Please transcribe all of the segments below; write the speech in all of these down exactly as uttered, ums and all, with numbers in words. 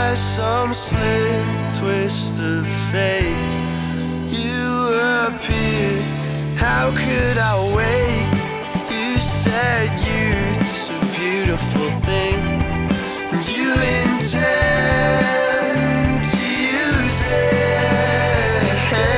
by some slick twist of fate, you appeared. How could I wait? You said youth's a beautiful thing. You intend to use it.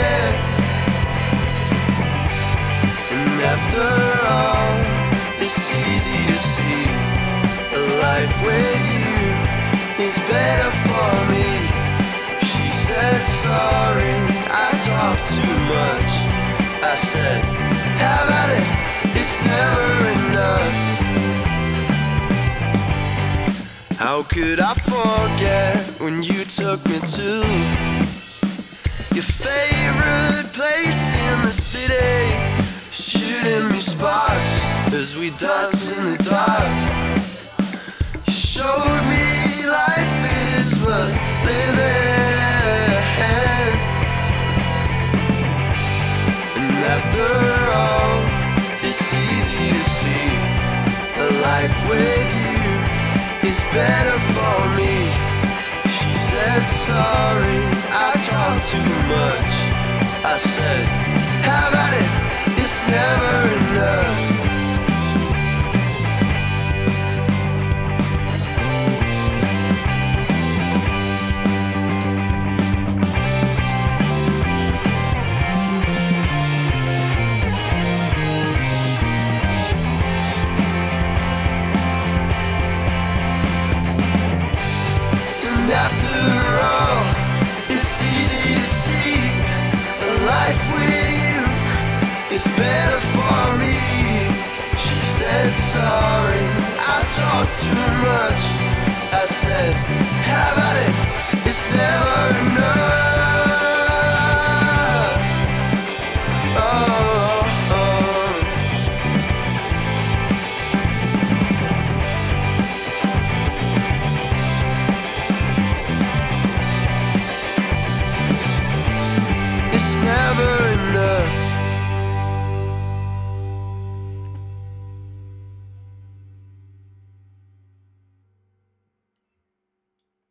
And after all, it's easy to see a life with you is better for me. She said sorry, I talk too much. I said, have at it, it's never enough. How could I forget when you took me to your favorite place in the city, shooting me sparks as we dance in the dark. You showed me life is worth living. And after all, it's easy to see a life with you is better for me. She said sorry, I talk too much. I said, have at it, it's never enough. After all, it's easy to see a life with you is better for me. She said sorry, I talk too much. I said, have at it, it's never enough.